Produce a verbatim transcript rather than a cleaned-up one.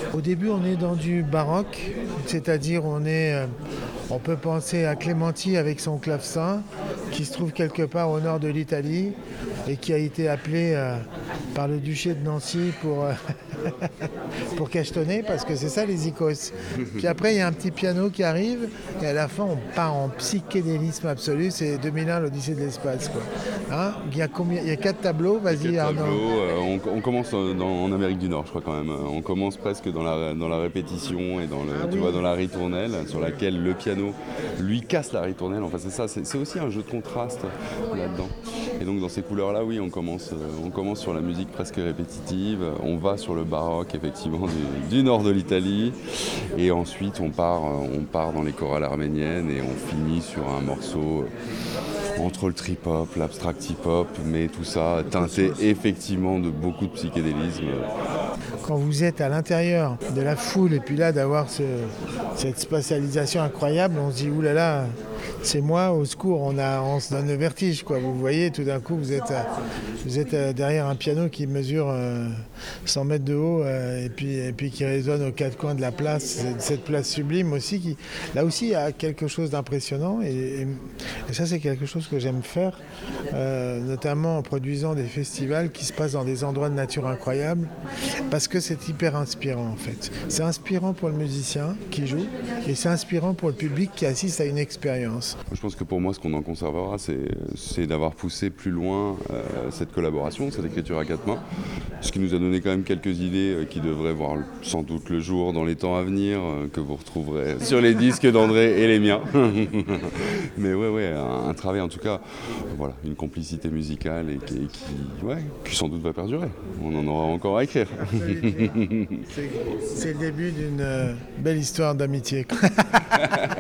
Au début, on est dans du baroque, c'est-à-dire on est, euh, on peut penser à Clémenti avec son clavecin, qui se trouve quelque part au nord de l'Italie et qui a été appelé euh, par le duché de Nancy pour, euh, pour cachetonner, parce que c'est ça les icos. Puis après, il y a un petit piano qui arrive, et à la fin, on part en psychédélisme absolu. C'est deux mille un, l'Odyssée de l'espace, quoi. Hein, il y a combien? Il y a quatre tableaux, Quatre vas-y Arnaud. tableaux, euh, on, on commence dans- en Amérique du Nord, je crois quand même. On commence presque dans la, dans la répétition et dans, le, Ah tu oui. vois, dans la ritournelle, sur laquelle le piano lui casse la ritournelle. Enfin, c'est ça, c'est, c'est aussi un jeu de contraste là-dedans. Et donc dans ces couleurs-là, oui, on commence, euh, on commence sur la musique presque répétitive. On va sur le baroque, effectivement, du, du nord de l'Italie. Et ensuite, on part, euh, on part dans les chorales arméniennes et on finit sur un morceau entre le trip-hop, l'abstract hip-hop, mais tout ça teinté effectivement de beaucoup de psychédélisme. Quand vous êtes à l'intérieur de la foule et puis là d'avoir ce- cette spatialisation incroyable, on se dit oulala, c'est moi, au secours, on, a, on se donne le vertige, quoi. Vous voyez, tout d'un coup, vous êtes, à- vous êtes à- derrière un piano qui mesure euh, cent mètres de haut euh, et, puis, et puis qui résonne aux quatre coins de la place, cette, cette place sublime aussi, qui là aussi il y a quelque chose d'impressionnant et, et- et ça c'est quelque chose que j'aime faire, euh, notamment en produisant des festivals qui se passent dans des endroits de nature incroyables, parce que c'est hyper inspirant en fait. C'est inspirant pour le musicien qui joue et c'est inspirant pour le public qui assiste à une expérience. Je pense que pour moi, ce qu'on en conservera, c'est, c'est d'avoir poussé plus loin euh, cette collaboration, cette écriture à quatre mains, ce qui nous a donné quand même quelques idées euh, qui devraient voir sans doute le jour dans les temps à venir, euh, que vous retrouverez sur les disques d'André et les miens. Mais ouais, ouais, un, un travail en tout cas, voilà, une complicité musicale et qui, qui, ouais, qui sans doute va perdurer. On en aura encore à écrire. C'est, c'est le début d'une euh, belle histoire d'amitié.